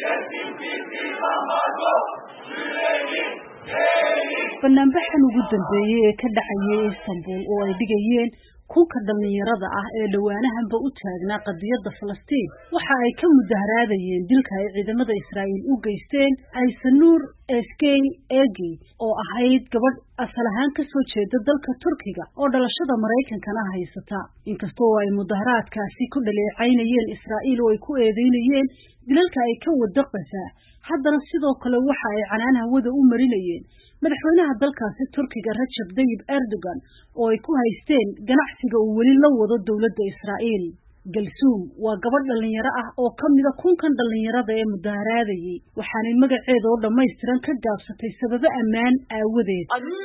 Bannaanbaxan ugu dambeeyay ee ka dhacayay Istanbul oo ay dhigayeen kunka dhalinyarada ah ee dhawaanahanba u taagnaa qadiyadda Falastiin waxa ay ka mudaharaadayeen dilka ay ciidamada Israa'iil u geysteen Aysanur Ege oo ahayd gabadh asal ahaan ka soo jeeda dalka Turkiga oo dhalashada Mareykankana haysata inkastoo ay mudaharaadkaasi ku dhaleecaynayeen Israa'iil oo ay ku eedeynayeen dilalka ay ka wada Gaza haddana sidoo kale waxa ay canaan hawada u marinayeen madaxweynaha dalkaasi Turkiga Recep Tayyip Erdogan oo ay ku haysteen ganacsiga uu weli la wado dawladda Israa'iil Galsuum waa gabadh dhalinyaro ah oo kamid ah kunkan dhalinyarada ee mudaharaadayay waxaanay magaceeda oo dhameystiran ka gaabsatay sababo ammaan aawadeed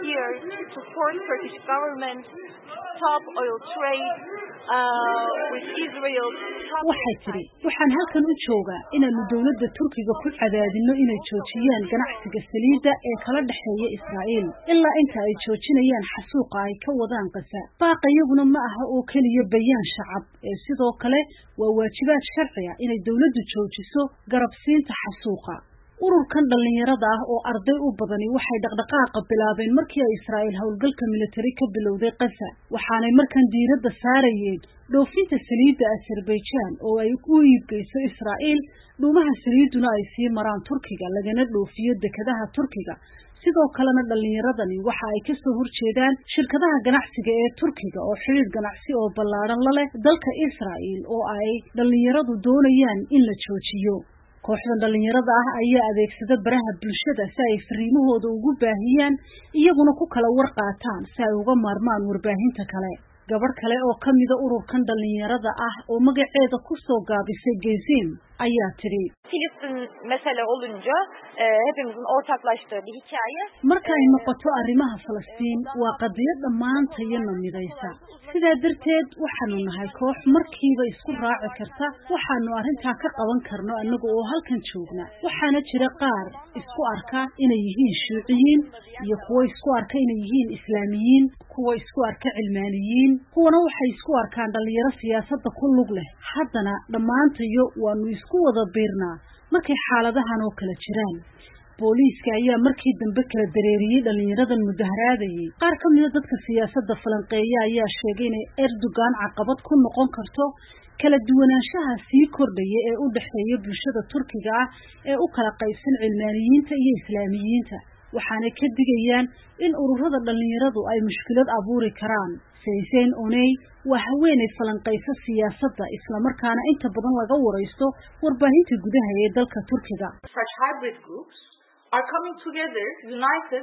waxay tiri waxaan halkan u joogaa inaanu dawladda Turkiga ku cadaadino inay joojiyaan ganacsiga saliidda ee kala dhaxeeya Israa'iil ilaa inta ay joojinayaan xasuuqa ay ka wadaan Gaza baaqayaguna ma aha oo kaliya bayaan shacab ee sidoo kale waa waajibaad sharci ah inay dawladdu joojiso garabsiinta xasuuqa ururkan dhalinyarada ah oo arday u badani waxay dhaqdhaqaaqa bilaabeen markii ay Israa'iil hawlgalka military ka bilowday Gaza waxaanay markan diiradda saarayeen dhoofinta saliidda Azerbaijan oo ay u iibgeyso Israa'iil dhuumaha saliiduna ay sii maraan Turkiga lagana dhoofiyo dekedaha Turkiga sidoo kalena dhalinyaradani waxa ay ka soo horjeedaan shirkadaha ganacsiga ee Turkiga oo xiriir ganacsi oo ballaaran la leh dalka Israa'iil oo ay dhalinyaradu doonayaan in la joojiyo kooxdan dhalinyarada ah ayaa adeegsada baraha bulshada si ay fariimahooda ugu baahiyaan iyaguna ku kala warqaataan si ay uga maarmaan warbaahinta kale gabadh kale oo kamid ah ururkan dhalinyarada ah oo magaceeda ku soo gaabisay Gezim ayaa tiri Filistin mesele olunca hepimizin ortaklaştığı bir hikaye marka ay noqoto arrimaha Falastiin waa qadiyad dhammaantayna midaysa sidaa darteed waxaanu nahay koox markiiba isku raaci karta waxaanu arrintaa ka qaban karno anagu oo halkan joogna waxaana jira qaar isku arka inay yihiin Shuuciyiin iyo kuwa isku arka inay yihiin Islaamiyiin kuwa isku arka cilmaaniyiin kuwana waxay isku arkaan dhalinyaro siyaasadda ku lug leh haddana dhammaantayo waanu isku wada biirnaa markay xaaladahan oo kala jiraan booliiska ayaa markii dambe kala dareeriyay dhalinyaradan mudaharaadayay qaar ka mid ah dadka siyaasadda falanqeeya ayaa sheegay in Erdogan caqabad ku noqon karto kala duwanaanshaha sii kordhaya ee u dhaxeeya bulshada Turkiga ah ee u kala qaybsan cilmaaniyiinta iyo Islaamiyiinta waxaana ka digayaan in ururada dhalinyaradu ay mushkilad abuuri karaan Seysen Oney waa haweeney falanqeysa siyaasadda isla markaana inta badan laga wareysto warbaahinta gudaha ee dalka Turkiga Such hybrid groups are coming together united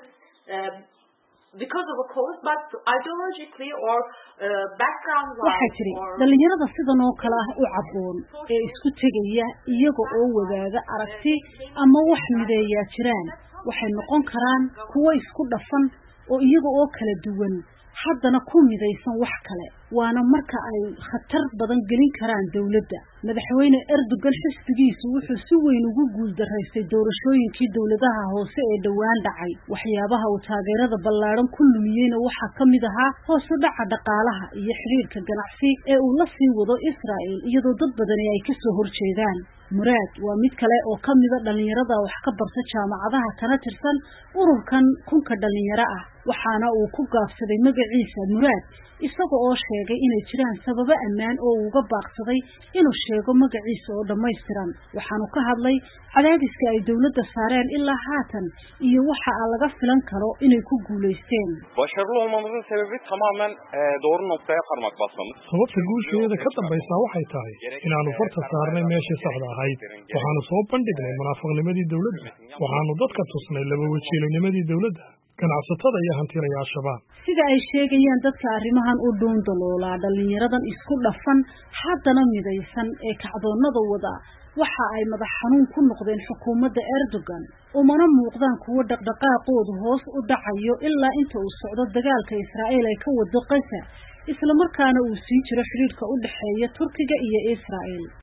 because of a cause but ideologically or background wise dhalinyarada sidan oo kala ah u caboon ee isku tegaya iyaga oo wadaaga aragti ama wax mideeya jiraan waxay noqon karaan kuwa isku dhafan oo iyaga oo kala duwan haddana ku midaysan wax kale waana marka ay khatar badan gelin karaan dawladda madaxweyne Erdogan xisbigiisu wuxuu si weyn ugu guuldareystay doorashooyinkii dawladaha hoose ee dhawaan dhacay waxyaabaha uu taageerada ballaaran ku lumiyayna waxa kamid ahaa hoos u dhaca dhaqaalaha iyo xiriirka ganacsi ee uu la sii wado Israa'iil iyadoo dad badani ay ka soo horjeedaan Muraad waa mid kale oo kamid ah dhalinyarada wax ka barta jaamacadaha kana tirsan ururkan kunka dhalinyaro ah waxaana uu ku gaabsaday magaciisa Muraad isaga oo sheegay inay jiraan sababo ammaan oo uga baaqsaday inuu sheego magaciisa oo dhameystiran waxaanu ka hadlay cadaadiska ay dawladda saareen ilaa haatan iyo waxa laga filan karo inay ku guuleysteen başarılı olmamızın sebebi tamamen doğru noktaya parmak basmamız sababta guusheeda ka dambaysa waxay tahay inaanu farta saarnay meeshii saxda ahayd waxaanu soo bandhignay munaafiqnimadii dawladda waxaanu dadka tusnay laba wajiilanimadii dawladda ganacsatada iyo hantiilayaasha sida ay sheegayaan dadka arrimahan u dhuundaloola dhalinyaradan isku dhafan haddana midaysan ee kacdoonada wada waxa ay madax xanuun ku noqdeen xukuumadda Erdogan umana muuqdaan kuwa dhaqdhaqaaqoodu hoos u dhacayo ilaa inta uu socdo dagaalka Israa'iil ay ka wado Gaza isla markaana uu sii jiro xiriirka u dhaxeeya Turkiga iyo Israa'iil